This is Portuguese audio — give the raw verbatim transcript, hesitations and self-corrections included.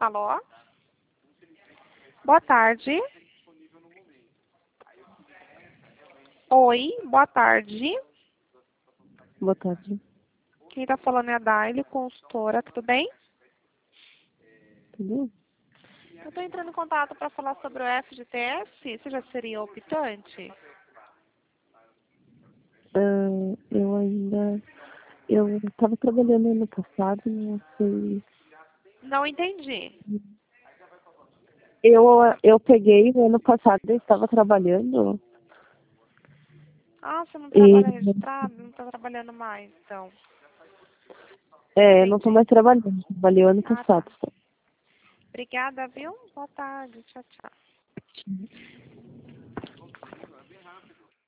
Alô? Boa tarde. Oi, boa tarde. Boa tarde. Quem está falando é a Daile, consultora, tudo bem? Tudo? Eu estou entrando em contato para falar sobre o F G T S. Você já seria optante? Ah, eu ainda... Eu estava trabalhando ano passado, não sei... Não entendi. Eu, eu peguei o ano passado, eu estava trabalhando Ah, você não e... trabalha registrado? Não está trabalhando mais, então. É, eu não estou Entendi. mais trabalhando, trabalhei o ano Ah, tá. passado só. Obrigada, viu? Boa tarde. Tchau, tchau.